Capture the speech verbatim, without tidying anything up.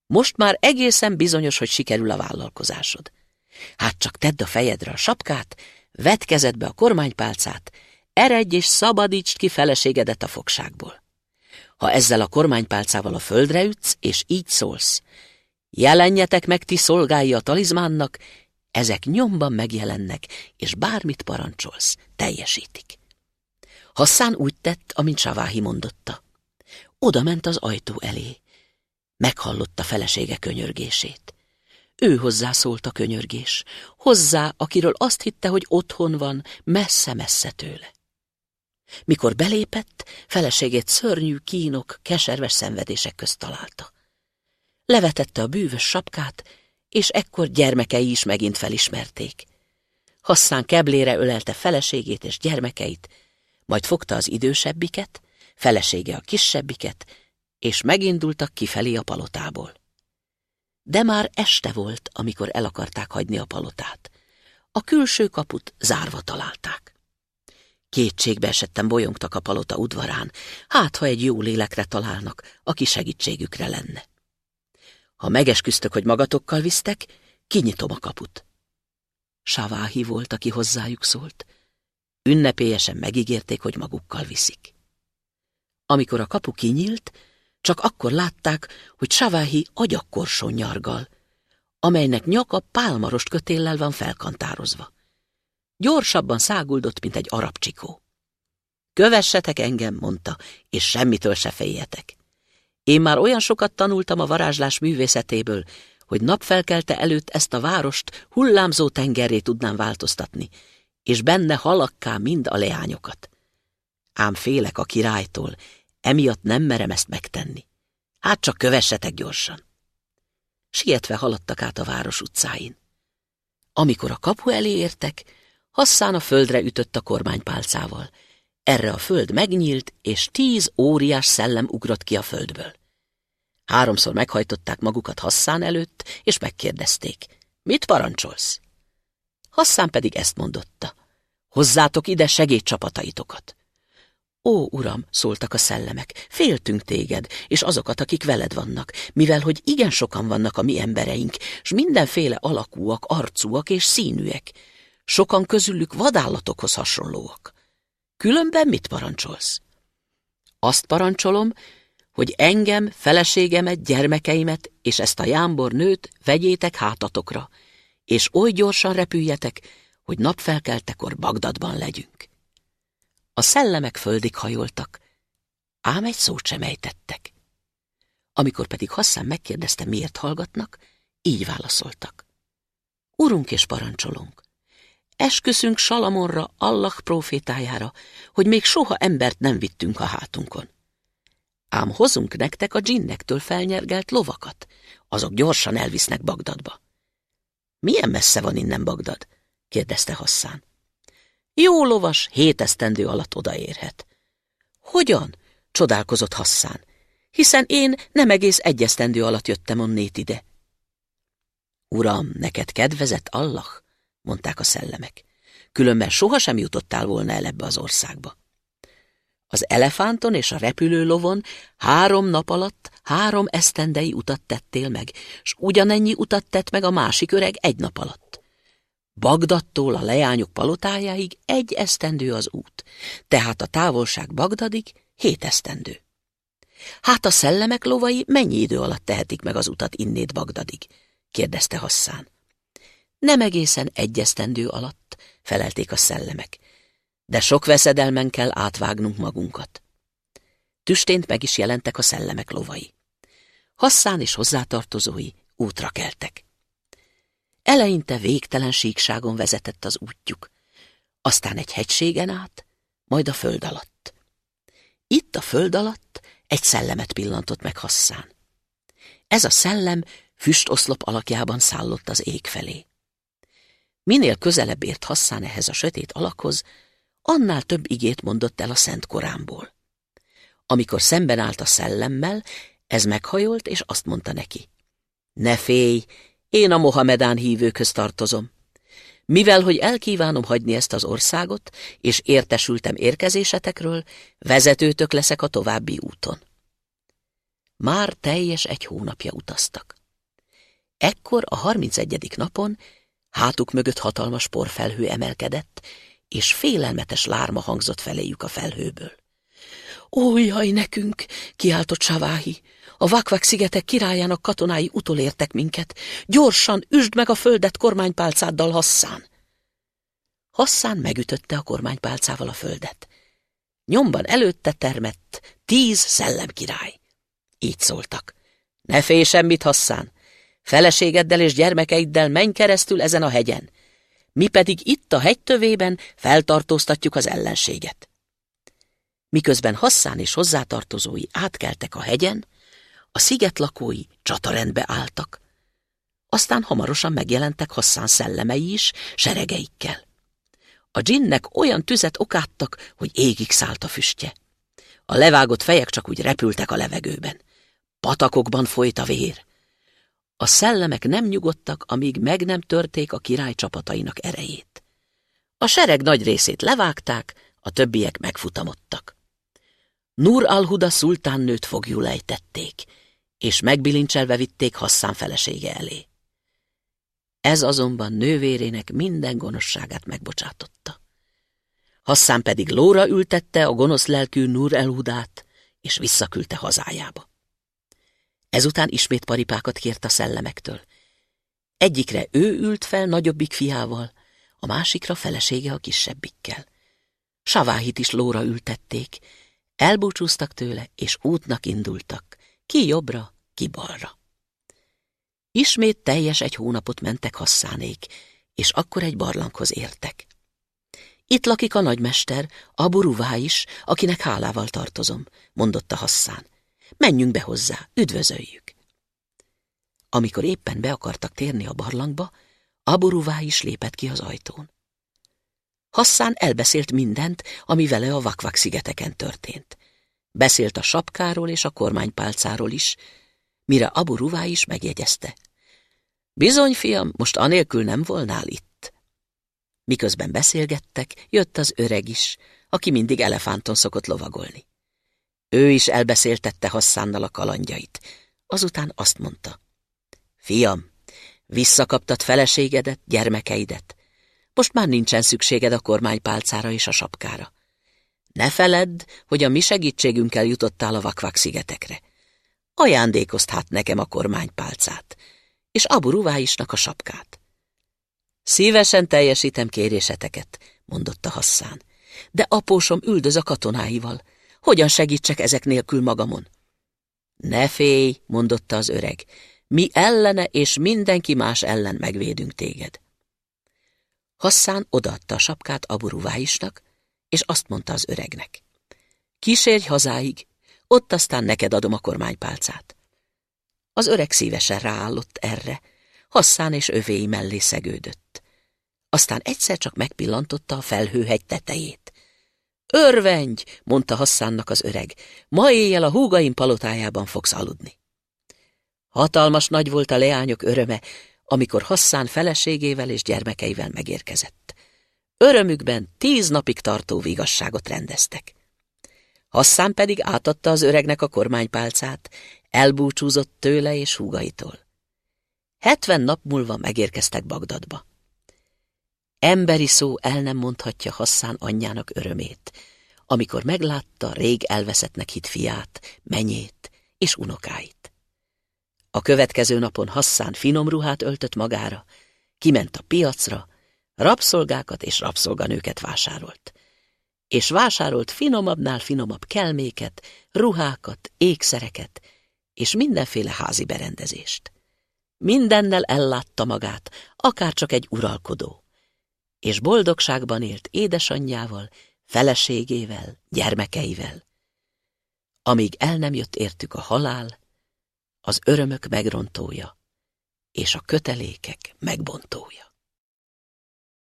Most már egészen bizonyos, hogy sikerül a vállalkozásod. Hát csak tedd a fejedre a sapkát, vedd kezedbe a kormánypálcát, eredj és szabadítsd ki feleségedet a fogságból. Ha ezzel a kormánypálcával a földre ütsz, és így szólsz: jelenjetek meg ti szolgái a talizmánnak, ezek nyomban megjelennek, és bármit parancsolsz, teljesítik. Hasszán úgy tett, amint Saváhi mondotta. Oda ment az ajtó elé. Meghallotta felesége könyörgését. Ő hozzá szólt a könyörgés, hozzá, akiről azt hitte, hogy otthon van, messze-messze tőle. Mikor belépett, feleségét szörnyű kínok, keserves szenvedések közt találta. Levetette a bűvös sapkát, és ekkor gyermekei is megint felismerték. Hasszán keblére ölelte feleségét és gyermekeit, majd fogta az idősebbiket, felesége a kisebbiket, és megindultak kifelé a palotából. De már este volt, amikor el akarták hagyni a palotát. A külső kaput zárva találták. Kétségbe esetten bolyongtak a palota udvarán, hát ha egy jó lélekre találnak, aki segítségükre lenne. Ha megesküztök, hogy magatokkal visztek, kinyitom a kaput. Saváhi volt, aki hozzájuk szólt. Ünnepélyesen megígérték, hogy magukkal viszik. Amikor a kapu kinyílt, csak akkor látták, hogy Saváhi agyakkorson nyargal, amelynek nyaka pálmarost kötéllel van felkantározva. Gyorsabban száguldott, mint egy arab csikó. Kövessetek engem, mondta, és semmitől se féljetek. Én már olyan sokat tanultam a varázslás művészetéből, hogy napfelkelte előtt ezt a várost hullámzó tengerré tudnám változtatni, és benne halakká mind a leányokat. Ám félek a királytól, emiatt nem merem ezt megtenni. Hát csak kövessetek gyorsan. Sietve haladtak át a város utcáin. Amikor a kapu elé értek, Hasszán a földre ütött a kormánypálcával. Erre a föld megnyílt, és tíz óriás szellem ugrott ki a földből. Háromszor meghajtották magukat Hasszán előtt, és megkérdezték: mit parancsolsz? Hasszán pedig ezt mondotta: hozzátok ide segédcsapataitokat. Ó, uram, szóltak a szellemek, féltünk téged, és azokat, akik veled vannak, mivel hogy igen sokan vannak a mi embereink, s mindenféle alakúak, arcúak és színűek. Sokan közülük vadállatokhoz hasonlóak. Különben mit parancsolsz? Azt parancsolom, hogy engem, feleségemet, gyermekeimet és ezt a jámbor nőt vegyétek hátatokra, és oly gyorsan repüljetek, hogy napfelkeltekor Bagdadban legyünk. A szellemek földig hajoltak, ám egy szót sem ejtettek. Amikor pedig Hasszán megkérdezte, miért hallgatnak, így válaszoltak: urunk és parancsolunk, esküszünk Salamonra, Allah prófétájára, hogy még soha embert nem vittünk a hátunkon. Ám hozunk nektek a dzsinnektől felnyergelt lovakat, azok gyorsan elvisznek Bagdadba. Milyen messze van innen Bagdad? kérdezte Hasszán. Jó lovas hét esztendő alatt odaérhet. Hogyan? Csodálkozott Hasszán, hiszen én nem egész egy esztendő alatt jöttem onnét ide. Uram, neked kedvezett Allah, mondták a szellemek, különben sohasem jutottál volna el ebbe az országba. Az elefánton és a repülő lovon három nap alatt három esztendei utat tettél meg, s ugyanennyi utat tett meg a másik öreg egy nap alatt. Bagdadtól a leányok palotájáig egy esztendő az út, tehát a távolság Bagdadig hét esztendő. Hát a szellemek lovai mennyi idő alatt tehetik meg az utat innét Bagdadig? kérdezte Hasszán. Nem egészen egy esztendő alatt, felelték a szellemek, de sok veszedelmen kell átvágnunk magunkat. Tüstént meg is jelentek a szellemek lovai. Hasszán és hozzátartozói útra keltek. Eleinte végtelen síkságon vezetett az útjuk, aztán egy hegységen át, majd a föld alatt. Itt a föld alatt egy szellemet pillantott meg Hasszán. Ez a szellem füstoszlop alakjában szállott az ég felé. Minél közelebb ért Hasszán ehhez a sötét alakhoz, annál több igét mondott el a Szent Koránból. Amikor szemben állt a szellemmel, ez meghajolt, és azt mondta neki: ne félj, én a Mohamedán hívőkhöz tartozom. Mivel, hogy elkívánom hagyni ezt az országot, és értesültem érkezésetekről, vezetőtök leszek a további úton. Már teljes egy hónapja utaztak. Ekkor a harmincegyedik napon hátuk mögött hatalmas porfelhő emelkedett, és félelmetes lárma hangzott feléjük a felhőből. Ó, jaj nekünk, kiáltott Saváhi, a Vakvak-szigetek királyának katonái utolértek minket. Gyorsan üsd meg a földet kormánypálcáddal, Hasszán! Hasszán megütötte a kormánypálcával a földet. Nyomban előtte termett tíz szellemkirály. Így szóltak. Ne félj semmit, Hasszán! Feleségeddel és gyermekeiddel menj keresztül ezen a hegyen. Mi pedig itt a hegytövében feltartóztatjuk az ellenséget. Miközben Hasszán és hozzátartozói átkeltek a hegyen, a sziget lakói csatarendbe álltak. Aztán hamarosan megjelentek Hasszán szellemei is, seregeikkel. A dzsinnek olyan tüzet okáttak, hogy égig szállt a füstje. A levágott fejek csak úgy repültek a levegőben. Patakokban folyt a vér. A szellemek nem nyugodtak, amíg meg nem törték a király csapatainak erejét. A sereg nagy részét levágták, a többiek megfutamodtak. Nur al-Huda szultánnőt foglyul ejtették, és megbilincselve vitték Hasszán felesége elé. Ez azonban nővérének minden gonoszságát megbocsátotta. Hasszán pedig lóra ültette a gonosz lelkű Nur al-Hudát, és visszaküldte hazájába. Ezután ismét paripákat kért a szellemektől. Egyikre ő ült fel nagyobbik fiával, a másikra felesége a kisebbikkel. Saváhit is lóra ültették, elbúcsúztak tőle, és útnak indultak, ki jobbra, ki balra. Ismét teljes egy hónapot mentek Hasszánék, és akkor egy barlanghoz értek. Itt lakik a nagymester, Abu Ruvá is, akinek hálával tartozom, mondotta Hasszán. Menjünk be hozzá, üdvözöljük. Amikor éppen be akartak térni a barlangba, Abu Ruvá is lépett ki az ajtón. Hasszán elbeszélt mindent, ami vele a Vakvak-szigeteken történt. Beszélt a sapkáról és a kormánypálcáról is, mire Abu Ruvá is megjegyezte. Bizony, fiam, most anélkül nem volnál itt. Miközben beszélgettek, jött az öreg is, aki mindig elefánton szokott lovagolni. Ő is elbeszéltette Hasszánnal a kalandjait. Azután azt mondta. Fiam, visszakaptad feleségedet, gyermekeidet. Most már nincsen szükséged a kormánypálcára és a sapkára. Ne feledd, hogy a mi segítségünkkel jutottál a Vakvak-szigetekre. Ajándékozd hát nekem a kormánypálcát, és Abu Ruváisnak a sapkát. Szívesen teljesítem kéréseteket, mondotta Hasszán, de apósom üldöz a katonáival. Hogyan segítsek ezek nélkül magamon? Ne félj, mondotta az öreg, mi ellene és mindenki más ellen megvédünk téged. Hasszán odaadta a sapkát Abu Ruváisnak, és azt mondta az öregnek. Kísérj hazáig, ott aztán neked adom a kormánypálcát. Az öreg szívesen ráállott erre, Hasszán és övéi mellé szegődött. Aztán egyszer csak megpillantotta a felhőhegy tetejét. Örvendj, mondta Hasszánnak az öreg, ma éjjel a húgaim palotájában fogsz aludni. Hatalmas nagy volt a leányok öröme, amikor Hasszán feleségével és gyermekeivel megérkezett. Örömükben tíz napig tartó vigasságot rendeztek. Hasszán pedig átadta az öregnek a kormánypálcát, elbúcsúzott tőle és húgaitól. Hetven nap múlva megérkeztek Bagdadba. Emberi szó el nem mondhatja Hasszán anyjának örömét, amikor meglátta rég elveszettnek hitt fiát, menyét és unokáit. A következő napon Hasszán finom ruhát öltött magára, kiment a piacra, rabszolgákat és rabszolganőket vásárolt. És vásárolt finomabbnál finomabb kelméket, ruhákat, ékszereket és mindenféle házi berendezést. Mindennel ellátta magát, akárcsak egy uralkodó, és boldogságban élt édesanyjával, feleségével, gyermekeivel, amíg el nem jött értük a halál, az örömök megrontója és a kötelékek megbontója.